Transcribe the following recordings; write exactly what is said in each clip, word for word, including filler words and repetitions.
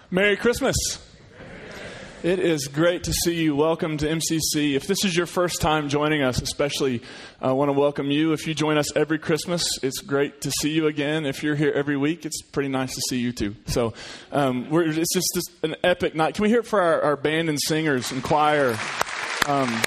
Merry Christmas. It is great to see you. Welcome to M C C. If this is your first time joining us, especially, I want to welcome you. If you join us every Christmas, it's great to see you again. If you're here every week, it's pretty nice to see you too. So um, we're, it's just this, an epic night. Can we hear it for our, our band and singers and choir? Um,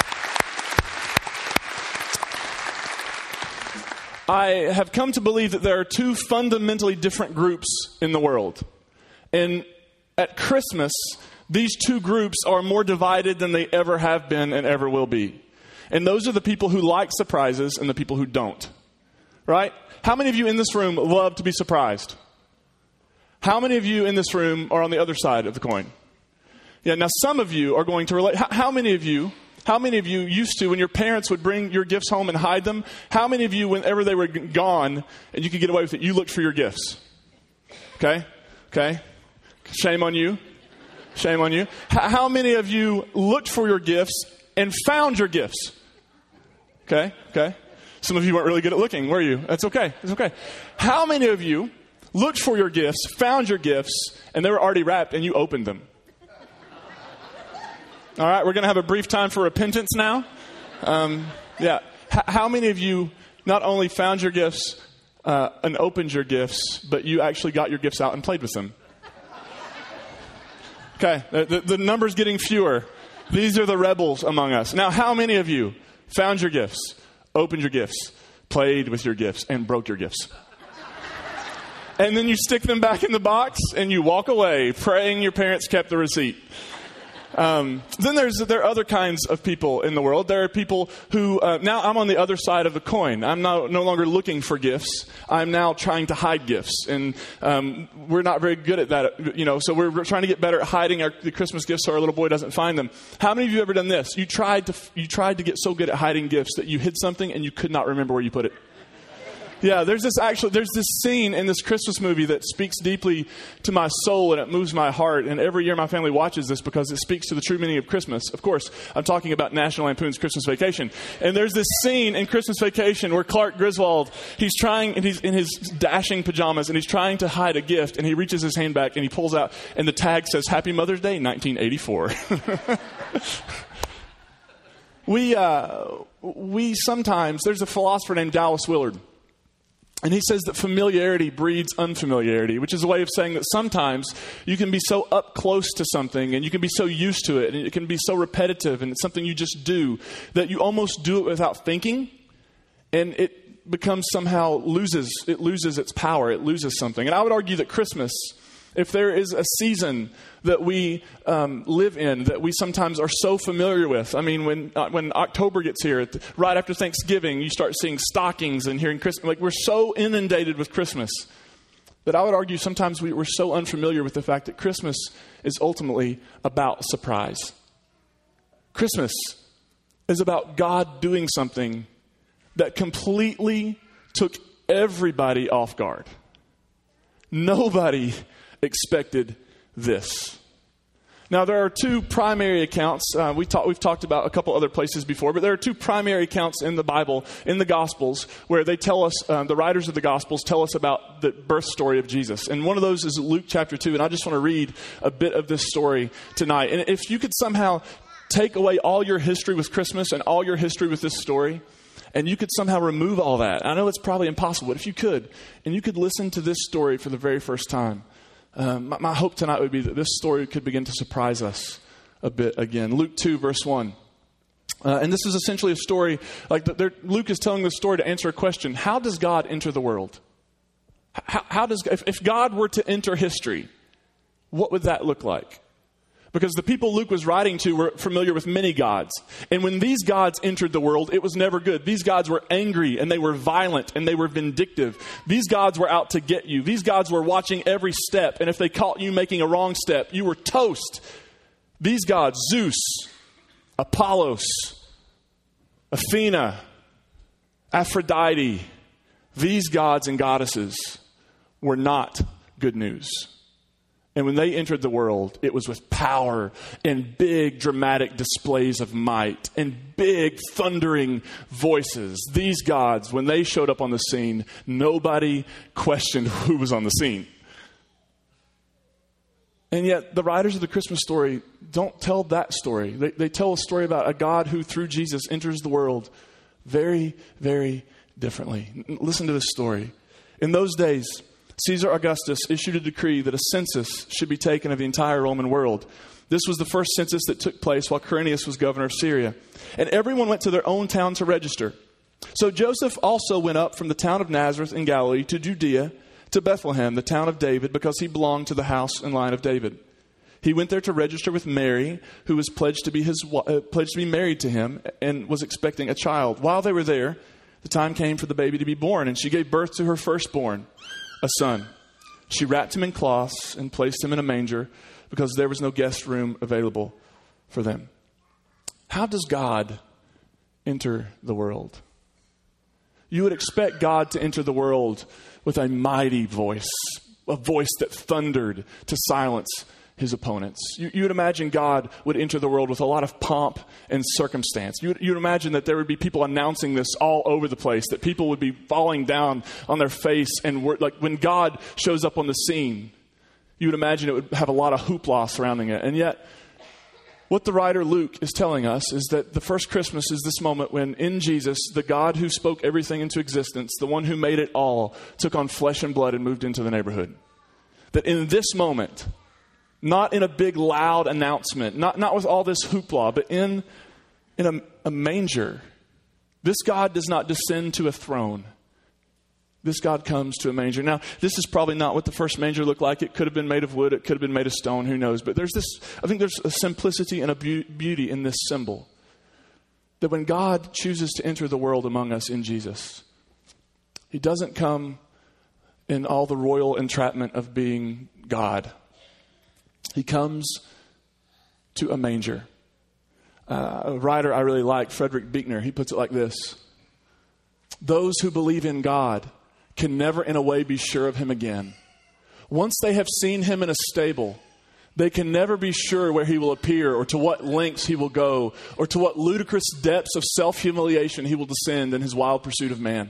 I have come to believe that there are two fundamentally different groups in the world. And at Christmas, these two groups are more divided than they ever have been and ever will be. And those are the people who like surprises and the people who don't. Right? How many of you in this room love to be surprised? How many of you in this room are on the other side of the coin? Yeah, now some of you are going to relate. How, how many of you, how many of you used to, when your parents would bring your gifts home and hide them, how many of you, whenever they were g- gone and you could get away with it, you looked for your gifts? Okay? Okay? Shame on you. Shame on you. H- how many of you looked for your gifts and found your gifts? Okay, okay. Some of you weren't really good at looking, were you? That's okay. It's okay. How many of you looked for your gifts, found your gifts, and they were already wrapped and you opened them? All right, we're going to have a brief time for repentance now. Um, yeah. H- how many of you not only found your gifts uh, and opened your gifts, but you actually got your gifts out and played with them? Okay, the, the number's getting fewer. These are the rebels among us. Now, how many of you found your gifts, opened your gifts, played with your gifts, and broke your gifts? And then you stick them back in the box and you walk away praying your parents kept the receipt. Um, then there's there are other kinds of people in the world. There are people who, uh, now I'm on the other side of the coin. I'm no, no longer looking for gifts. I'm now trying to hide gifts. And um, we're not very good at that, you know, so we're, we're trying to get better at hiding our, the Christmas gifts so our little boy doesn't find them. How many of you have ever done this? You tried to you tried to get so good at hiding gifts that you hid something and you could not remember where you put it. Yeah, there's this actually, there's this scene in this Christmas movie that speaks deeply to my soul and it moves my heart. And every year my family watches this because it speaks to the true meaning of Christmas. Of course, I'm talking about National Lampoon's Christmas Vacation. And there's this scene in Christmas Vacation where Clark Griswold, he's trying, and he's in his dashing pajamas and he's trying to hide a gift and he reaches his hand back and he pulls out and the tag says, Happy Mother's Day, nineteen eighty-four. we, uh, we sometimes, there's a philosopher named Dallas Willard. And he says that familiarity breeds unfamiliarity, which is a way of saying that sometimes you can be so up close to something and you can be so used to it and it can be so repetitive and it's something you just do that you almost do it without thinking and it becomes somehow loses, it loses its power, it loses something. And I would argue that Christmas, if there is a season that we um, live in that we sometimes are so familiar with. I mean, when uh, when October gets here, right after Thanksgiving, you start seeing stockings and hearing Christmas. Like we're so inundated with Christmas that I would argue sometimes we, we're so unfamiliar with the fact that Christmas is ultimately about surprise. Christmas is about God doing something that completely took everybody off guard. Nobody expected this. Now, there are two primary accounts. Uh, we talk, we've talked about a couple other places before, but there are two primary accounts in the Bible, in the Gospels, where they tell us, um, the writers of the Gospels tell us about the birth story of Jesus. And one of those is Luke chapter two, and I just want to read a bit of this story tonight. And if you could somehow take away all your history with Christmas and all your history with this story, and you could somehow remove all that. I know it's probably impossible, but if you could, and you could listen to this story for the very first time, Um, my, my hope tonight would be that this story could begin to surprise us a bit again. Luke two, verse one. Uh, and this is essentially a story, like the, Luke is telling this story to answer a question. How does God enter the world? How, how does, if, if God were to enter history, what would that look like? Because the people Luke was writing to were familiar with many gods. And when these gods entered the world, it was never good. These gods were angry and they were violent and they were vindictive. These gods were out to get you. These gods were watching every step. And if they caught you making a wrong step, you were toast. These gods, Zeus, Apollos, Athena, Aphrodite, these gods and goddesses were not good news. And when they entered the world, it was with power and big dramatic displays of might and big thundering voices. These gods, when they showed up on the scene, nobody questioned who was on the scene. And yet the writers of the Christmas story don't tell that story. They, they tell a story about a God who through Jesus enters the world very, very differently. Listen to this story. In those days, Caesar Augustus issued a decree that a census should be taken of the entire Roman world. This was the first census that took place while Quirinius was governor of Syria. And everyone went to their own town to register. So Joseph also went up from the town of Nazareth in Galilee to Judea, to Bethlehem, the town of David, because he belonged to the house and line of David. He went there to register with Mary, who was pledged to be his uh, pledged to be married to him and was expecting a child. While they were there, the time came for the baby to be born, and she gave birth to her firstborn, a son. She wrapped him in cloths and placed him in a manger because there was no guest room available for them. How does God enter the world? You would expect God to enter the world with a mighty voice, a voice that thundered to silence his opponents. You, you would imagine God would enter the world with a lot of pomp and circumstance. You would, you would imagine that there would be people announcing this all over the place, that people would be falling down on their face. And were, like when God shows up on the scene, you would imagine it would have a lot of hoopla surrounding it. And yet, what the writer Luke is telling us is that the first Christmas is this moment when in Jesus, the God who spoke everything into existence, the one who made it all, took on flesh and blood and moved into the neighborhood. That in this moment, not in a big loud announcement, not, not with all this hoopla, but in, in a, a manger, this God does not descend to a throne. This God comes to a manger. Now, this is probably not what the first manger looked like. It could have been made of wood. It could have been made of stone. Who knows? But there's this, I think there's a simplicity and a be- beauty in this symbol. That when God chooses to enter the world among us in Jesus, he doesn't come in all the royal entrapment of being God. He comes to a manger. Uh, a writer I really like, Frederick Buechner, he puts it like this. Those who believe in God can never in a way be sure of him again. Once they have seen him in a stable, they can never be sure where he will appear or to what lengths he will go or to what ludicrous depths of self-humiliation he will descend in his wild pursuit of man.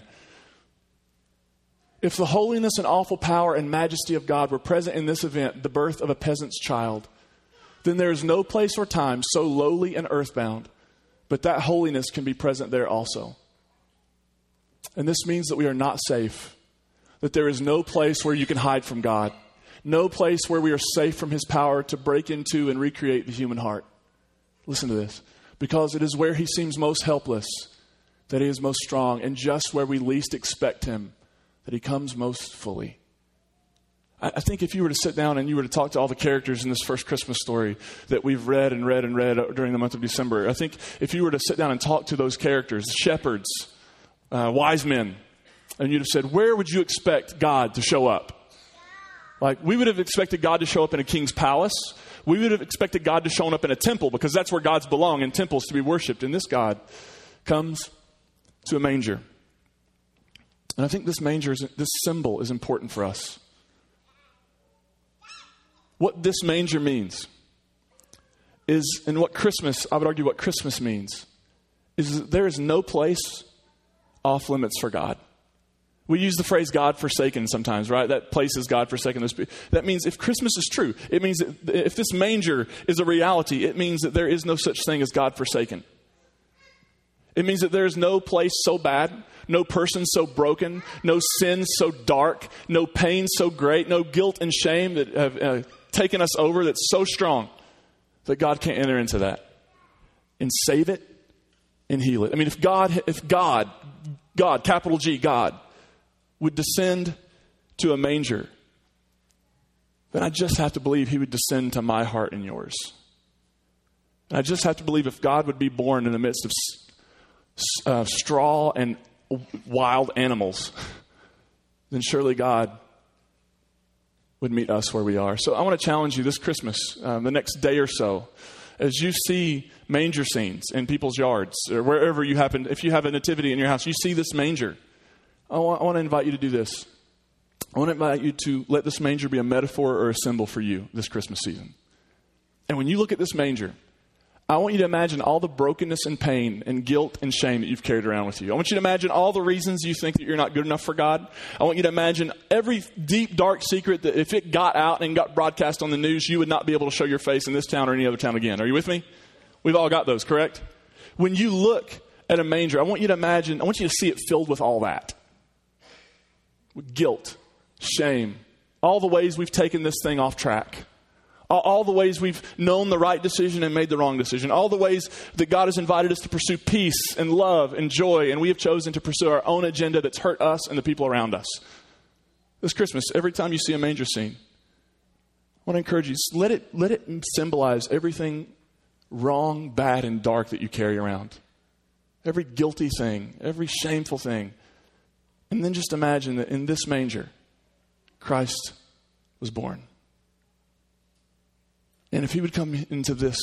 If the holiness and awful power and majesty of God were present in this event, the birth of a peasant's child, then there is no place or time so lowly and earthbound, but that holiness can be present there also. And this means that we are not safe, that there is no place where you can hide from God, no place where we are safe from his power to break into and recreate the human heart. Listen to this. Because it is where he seems most helpless that he is most strong, and just where we least expect him that he comes most fully. I think if you were to sit down and you were to talk to all the characters in this first Christmas story that we've read and read and read during the month of December, I think if you were to sit down and talk to those characters, shepherds, uh, wise men, and you'd have said, where would you expect God to show up? Like, we would have expected God to show up in a king's palace. We would have expected God to show up in a temple because that's where gods belong, in temples to be worshipped. And this God comes to a manger. And I think this manger, is, this symbol is important for us. What this manger means is, and what Christmas, I would argue what Christmas means, is that there is no place off limits for God. We use the phrase God forsaken sometimes, right? That place is God forsaken. That means if Christmas is true, it means that if this manger is a reality, it means that there is no such thing as God forsaken. It means that there is no place so bad, no person so broken, no sin so dark, no pain so great, no guilt and shame that have uh, taken us over that's so strong that God can't enter into that and save it and heal it. I mean, if God, if God, God, capital G, God, would descend to a manger, then I just have to believe he would descend to my heart and yours. And I just have to believe if God would be born in the midst of uh, straw and wild animals, then surely God would meet us where we are. So I want to challenge you this Christmas, um, the next day or so, as you see manger scenes in people's yards or wherever you happen, if you have a nativity in your house, you see this manger. I want, I want to invite you to do this. I want to invite you to let this manger be a metaphor or a symbol for you this Christmas season. And when you look at this manger, I want you to imagine all the brokenness and pain and guilt and shame that you've carried around with you. I want you to imagine all the reasons you think that you're not good enough for God. I want you to imagine every deep, dark secret that if it got out and got broadcast on the news, you would not be able to show your face in this town or any other town again. Are you with me? We've all got those, correct? When you look at a manger, I want you to imagine, I want you to see it filled with all that. With guilt, shame, all the ways we've taken this thing off track. All the ways we've known the right decision and made the wrong decision. All the ways that God has invited us to pursue peace and love and joy, and we have chosen to pursue our own agenda that's hurt us and the people around us. This Christmas, every time you see a manger scene, I want to encourage you, let it, let it symbolize everything wrong, bad, and dark that you carry around. Every guilty thing, every shameful thing. And then just imagine that in this manger, Christ was born. And if he would come into this,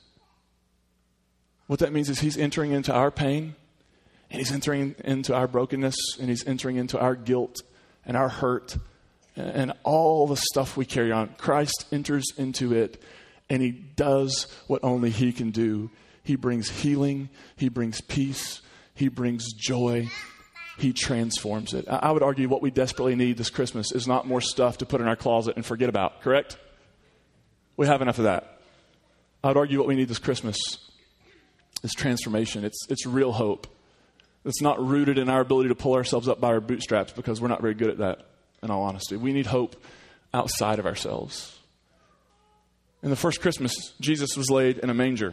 what that means is he's entering into our pain, and he's entering into our brokenness, and he's entering into our guilt and our hurt and, and all the stuff we carry on. Christ enters into it, and he does what only he can do. He brings healing. He brings peace. He brings joy. He transforms it. I, I would argue what we desperately need this Christmas is not more stuff to put in our closet and forget about, correct? We have enough of that. I would argue what we need this Christmas is transformation. It's it's real hope. It's not rooted in our ability to pull ourselves up by our bootstraps, because we're not very good at that, in all honesty. We need hope outside of ourselves. In the first Christmas, Jesus was laid in a manger.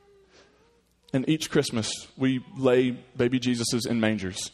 And each Christmas, we lay baby Jesuses in mangers.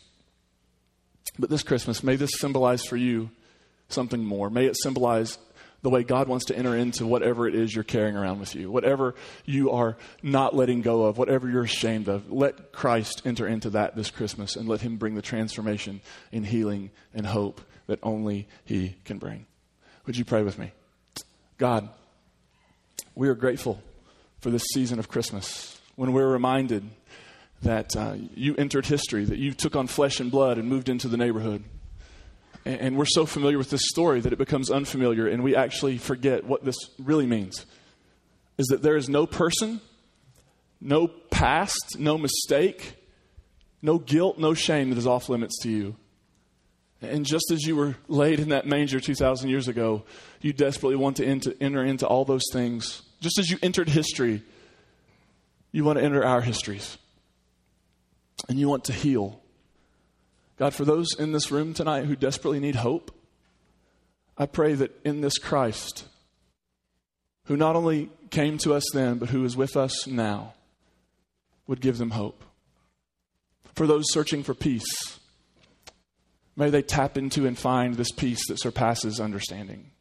But this Christmas, may this symbolize for you something more. May it symbolize the way God wants to enter into whatever it is you're carrying around with you, whatever you are not letting go of, whatever you're ashamed of. Let Christ enter into that this Christmas, and let him bring the transformation and healing and hope that only he can bring. Would you pray with me? God, we are grateful for this season of Christmas, when we're reminded that uh, you entered history, that you took on flesh and blood and moved into the neighborhood. And we're so familiar with this story that it becomes unfamiliar, and we actually forget what this really means. Is that there is no person, no past, no mistake, no guilt, no shame that is off limits to you. And just as you were laid in that manger two thousand years ago, you desperately want to enter into all those things. Just as you entered history, you want to enter our histories. And you want to heal. God, for those in this room tonight who desperately need hope, I pray that in this Christ, who not only came to us then, but who is with us now, would give them hope. For those searching for peace, may they tap into and find this peace that surpasses understanding.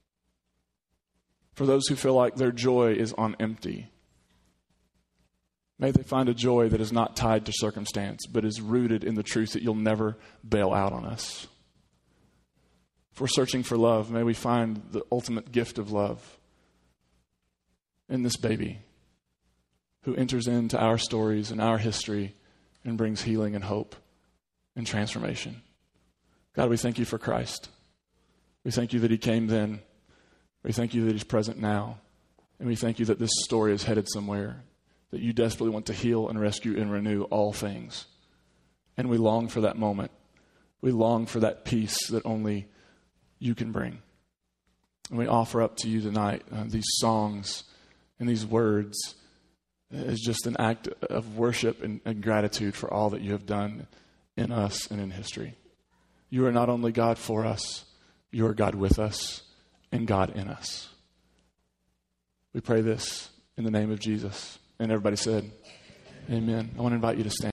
For those who feel like their joy is on empty, may they find a joy that is not tied to circumstance, but is rooted in the truth that you'll never bail out on us. If we're searching for love, may we find the ultimate gift of love in this baby who enters into our stories and our history and brings healing and hope and transformation. God, we thank you for Christ. We thank you that he came then. We thank you that he's present now. And we thank you that this story is headed somewhere, that you desperately want to heal and rescue and renew all things. And we long for that moment. We long for that peace that only you can bring. And we offer up to you tonight uh, these songs and these words as just an act of worship and, and gratitude for all that you have done in us and in history. You are not only God for us, you are God with us and God in us. We pray this in the name of Jesus. And everybody said, amen. I want to invite you to stand.